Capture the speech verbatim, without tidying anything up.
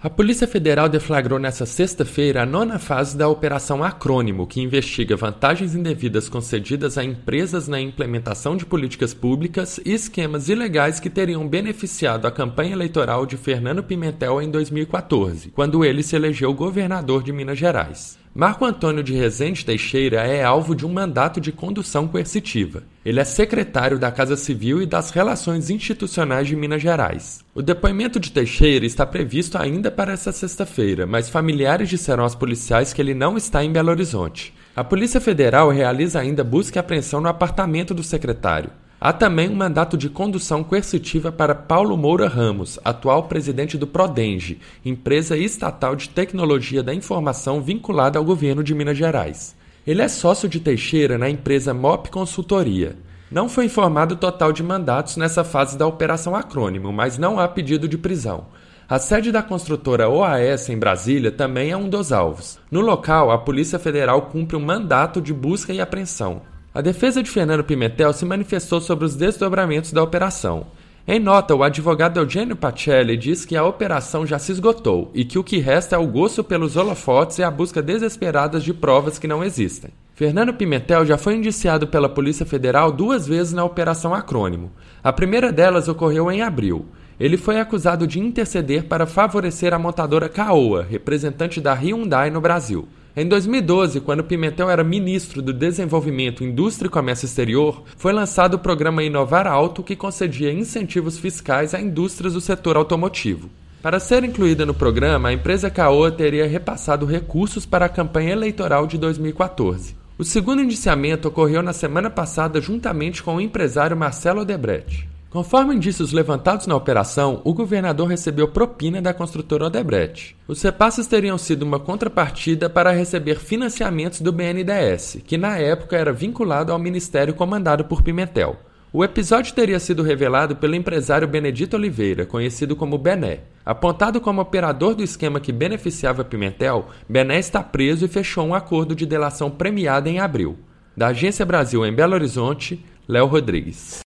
A Polícia Federal deflagrou nesta sexta-feira a nona fase da Operação Acrônimo, que investiga vantagens indevidas concedidas a empresas na implementação de políticas públicas e esquemas ilegais que teriam beneficiado a campanha eleitoral de Fernando Pimentel em dois mil e quatorze, quando ele se elegeu governador de Minas Gerais. Marco Antônio de Rezende Teixeira é alvo de um mandato de condução coercitiva. Ele é secretário da Casa Civil e das Relações Institucionais de Minas Gerais. O depoimento de Teixeira está previsto ainda para esta sexta-feira, mas familiares disseram aos policiais que ele não está em Belo Horizonte. A Polícia Federal realiza ainda busca e apreensão no apartamento do secretário. Há também um mandato de condução coercitiva para Paulo Moura Ramos, atual presidente do Prodenge, empresa estatal de tecnologia da informação vinculada ao governo de Minas Gerais. Ele é sócio de Teixeira na empresa M O P Consultoria. Não foi informado o total de mandatos nessa fase da Operação Acrônimo, mas não há pedido de prisão. A sede da construtora O A S em Brasília também é um dos alvos. No local, a Polícia Federal cumpre um mandato de busca e apreensão. A defesa de Fernando Pimentel se manifestou sobre os desdobramentos da operação. Em nota, o advogado Eugênio Pacelli diz que a operação já se esgotou e que o que resta é o gosto pelos holofotes e a busca desesperada de provas que não existem. Fernando Pimentel já foi indiciado pela Polícia Federal duas vezes na Operação Acrônimo. A primeira delas ocorreu em abril. Ele foi acusado de interceder para favorecer a montadora Caoa, representante da Hyundai no Brasil. Em dois mil e doze, quando Pimentel era ministro do Desenvolvimento, Indústria e Comércio Exterior, foi lançado o programa Inovar Alto, que concedia incentivos fiscais a indústrias do setor automotivo. Para ser incluída no programa, a empresa Caoa teria repassado recursos para a campanha eleitoral de dois mil e quatorze. O segundo indiciamento ocorreu na semana passada juntamente com o empresário Marcelo Odebrecht. Conforme indícios levantados na operação, o governador recebeu propina da construtora Odebrecht. Os repasses teriam sido uma contrapartida para receber financiamentos do B N D E S, que na época era vinculado ao ministério comandado por Pimentel. O episódio teria sido revelado pelo empresário Benedito Oliveira, conhecido como Bené. Apontado como operador do esquema que beneficiava Pimentel, Bené está preso e fechou um acordo de delação premiada em abril. Da Agência Brasil em Belo Horizonte, Léo Rodrigues.